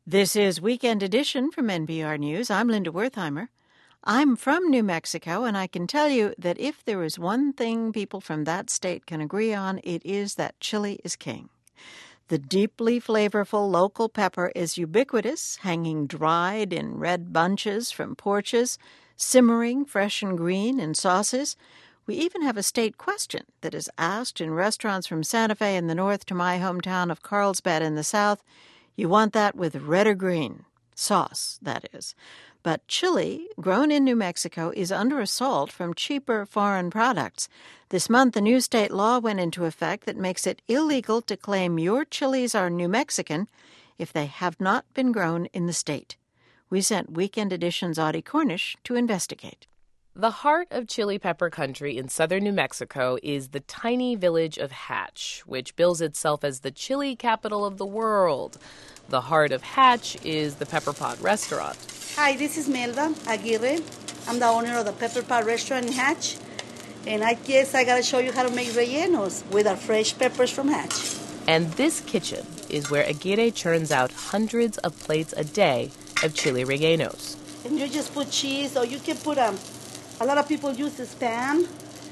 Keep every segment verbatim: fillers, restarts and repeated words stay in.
This is Weekend Edition from N P R News. I'm Linda Wertheimer. I'm from New Mexico, and I can tell you that if there is one thing people from that state can agree on, it is that chili is king. The deeply flavorful local pepper is ubiquitous, hanging dried in red bunches from porches, simmering fresh and green in sauces. We even have a state question that is asked in restaurants from Santa Fe in the north to my hometown of Carlsbad in the south. You want that with red or green? Sauce, that is. But chili, grown in New Mexico, is under assault from cheaper foreign products. This month, a new state law went into effect that makes it illegal to claim your chilies are New Mexican if they have not been grown in the state. We sent Weekend Edition's Audie Cornish to investigate. The heart of chili pepper country in southern New Mexico is the tiny village of Hatch, which bills itself as the chili capital of the world. The heart of Hatch is the Pepper Pot restaurant. Hi, this is Melda Aguirre. I'm the owner of the Pepper Pot restaurant in Hatch. And I guess I gotta show you how to make rellenos with our fresh peppers from Hatch. And this kitchen is where Aguirre churns out hundreds of plates a day of chili rellenos. And you just put cheese, or you can put a... A lot of people use the Spam.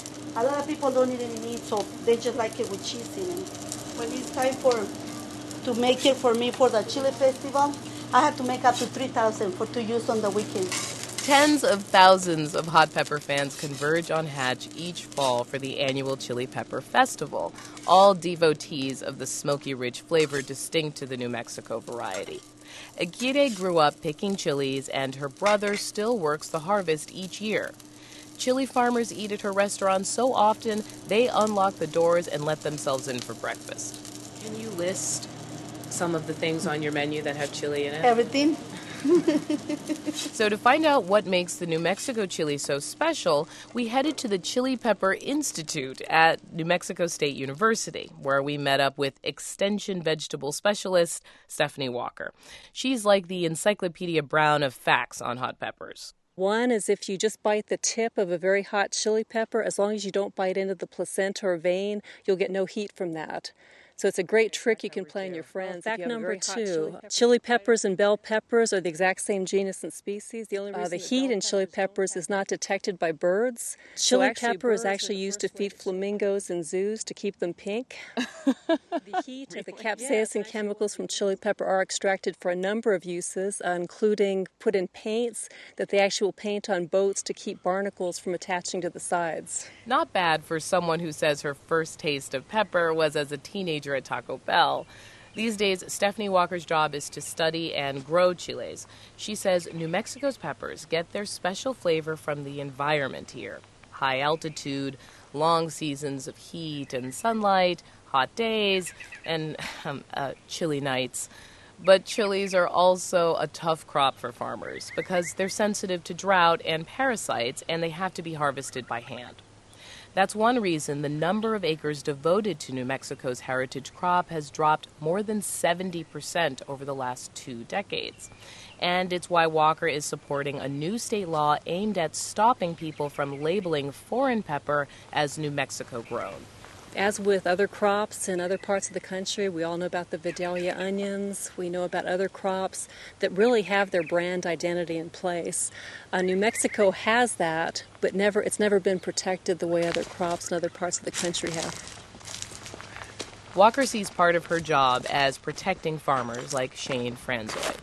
A lot of people don't eat any meat, so they just like it with cheese in it. When it's time for to make it for me for the Chili Festival, I have to make up to three thousand for to use on the weekends. Tens of thousands of hot pepper fans converge on Hatch each fall for the annual Chili Pepper Festival, all devotees of the smoky, rich flavor distinct to the New Mexico variety. Aguirre grew up picking chilies, and her brother still works the harvest each year. Chili farmers eat at her restaurant so often, they unlock the doors and let themselves in for breakfast. Can you list some of the things on your menu that have chili in it? Everything. So to find out what makes the New Mexico chili so special, we headed to the Chili Pepper Institute at New Mexico State University, where we met up with Extension vegetable specialist Stephanie Walker. She's like the Encyclopedia Brown of facts on hot peppers. One is if you just bite the tip of a very hot chili pepper, as long as you don't bite into the placenta or vein, you'll get no heat from that. So it's a great trick you can play on your friends. Fact number two, chili peppers and bell peppers are the exact same genus and species. The only reason uh, the heat in chili peppers is not detected by birds. Chili pepper is actually used to feed flamingos in zoos to keep them pink. The heat and the capsaicin chemicals from chili pepper are extracted for a number of uses, uh, including put in paints that they actually will paint on boats to keep barnacles from attaching to the sides. Not bad for someone who says her first taste of pepper was as a teenager at Taco Bell. These days, Stephanie Walker's job is to study and grow chiles. She says New Mexico's peppers get their special flavor from the environment here. High altitude, long seasons of heat and sunlight, hot days, and um, uh, chilly nights. But chilies are also a tough crop for farmers because they're sensitive to drought and parasites, and they have to be harvested by hand. That's one reason the number of acres devoted to New Mexico's heritage crop has dropped more than seventy percent over the last two decades. And it's why Walker is supporting a new state law aimed at stopping people from labeling foreign pepper as New Mexico grown. As with other crops in other parts of the country, we all know about the Vidalia onions. We know about other crops that really have their brand identity in place. Uh, New Mexico has that, but never it's never been protected the way other crops in other parts of the country have. Walker sees part of her job as protecting farmers like Shane Franzoy.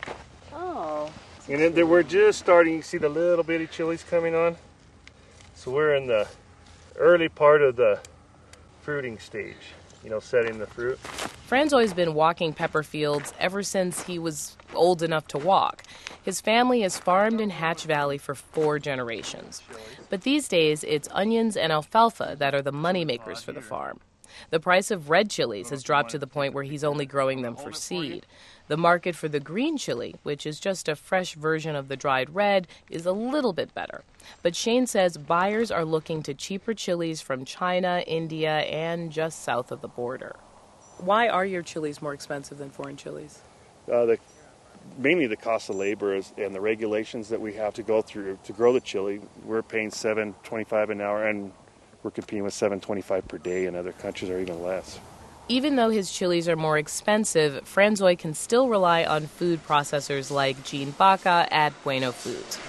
Oh. And then we're just starting, you see the little bitty chilies coming on? So we're in the early part of the fruiting stage, you know, setting the fruit. Franzoy's been walking pepper fields ever since he was old enough to walk. His family has farmed in Hatch Valley for four generations. But these days, it's onions and alfalfa that are the moneymakers for the farm. The price of red chilies has dropped to the point where he's only growing them for seed. The market for the green chili, which is just a fresh version of the dried red, is a little bit better. But Shane says buyers are looking to cheaper chilies from China, India, and just south of the border. Why are your chilies more expensive than foreign chilies? Uh, the, mainly the cost of labor is, and the regulations that we have to go through to grow the chili. We're paying seven twenty-five an hour, and we're competing with seven twenty-five per day, and other countries are even less. Even though his chilies are more expensive, Franzoy can still rely on food processors like Jean Baca at Bueno Foods.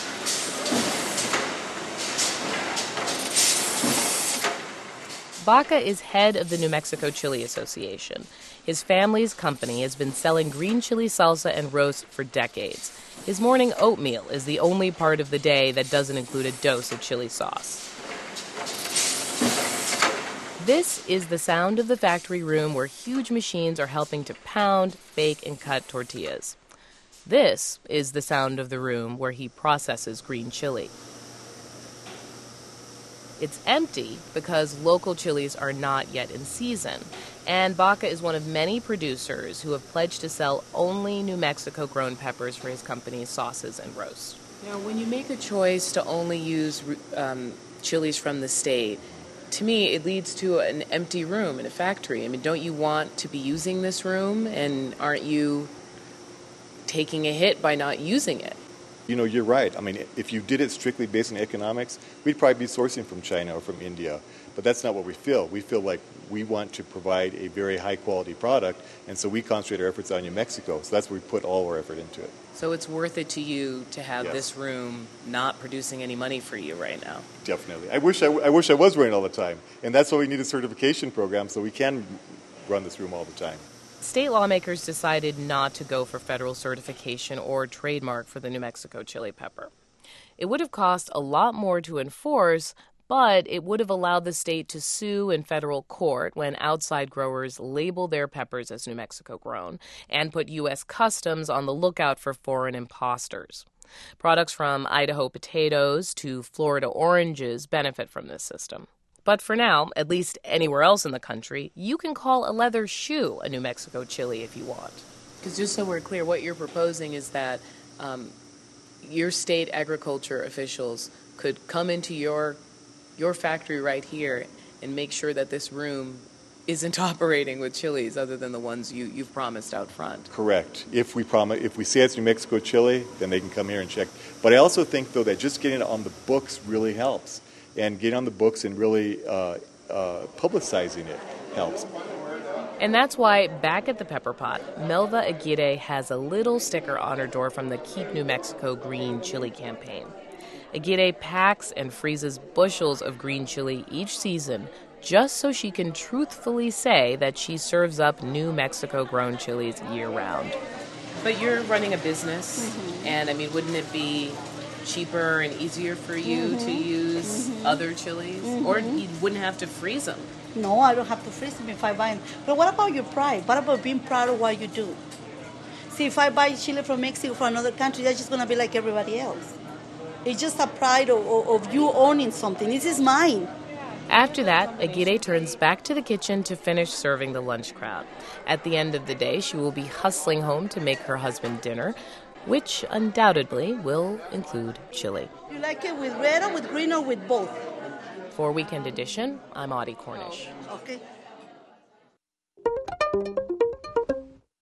Baca is head of the New Mexico Chili Association. His family's company has been selling green chili salsa and roast for decades. His morning oatmeal is the only part of the day that doesn't include a dose of chili sauce. This is the sound of the factory room where huge machines are helping to pound, bake, and cut tortillas. This is the sound of the room where he processes green chili. It's empty because local chilies are not yet in season, and Baca is one of many producers who have pledged to sell only New Mexico-grown peppers for his company's sauces and roasts. Now, when you make a choice to only use um, chilies from the state, to me, it leads to an empty room in a factory. I mean, don't you want to be using this room, and aren't you taking a hit by not using it? You know, you're right. I mean, if you did it strictly based on economics, we'd probably be sourcing from China or from India. But that's not what we feel. We feel like we want to provide a very high-quality product, and so we concentrate our efforts on New Mexico. So that's where we put all our effort into it. So it's worth it to you to have Yes. this room not producing any money for you right now? Definitely. I wish I, I wish I was running all the time. And that's why we need a certification program so we can run this room all the time. State lawmakers decided not to go for federal certification or trademark for the New Mexico chili pepper. It would have cost a lot more to enforce, but it would have allowed the state to sue in federal court when outside growers label their peppers as New Mexico grown and put U S Customs on the lookout for foreign imposters. Products from Idaho potatoes to Florida oranges benefit from this system. But for now, at least anywhere else in the country, you can call a leather shoe a New Mexico chili if you want. Because just so we're clear, what you're proposing is that um, your state agriculture officials could come into your your factory right here and make sure that this room isn't operating with chilies other than the ones you, you've promised out front. Correct. If we promise, if we say it's New Mexico chili, then they can come here and check. But I also think, though, that just getting it on the books really helps. And getting on the books and really uh, uh, publicizing it helps. And that's why back at the Pepper Pot, Melva Aguirre has a little sticker on her door from the Keep New Mexico Green Chili campaign. Aguirre packs and freezes bushels of green chili each season just so she can truthfully say that she serves up New Mexico-grown chilies year-round. But you're running a business, Mm-hmm. and I mean, wouldn't it be cheaper and easier for you Mm-hmm. to use mm-hmm. other chilies? Mm-hmm. Or you wouldn't have to freeze them? No, I don't have to freeze them if I buy them. But what about your pride? What about being proud of what you do? See, if I buy chili from Mexico from another country, that's just going to be like everybody else. It's just a pride of, of, of you owning something. This is mine. After that, Aguirre turns back to the kitchen to finish serving the lunch crowd. At the end of the day, she will be hustling home to make her husband dinner, which undoubtedly will include chili. You like it with red or with green or with both? For Weekend Edition, I'm Audie Cornish. Okay.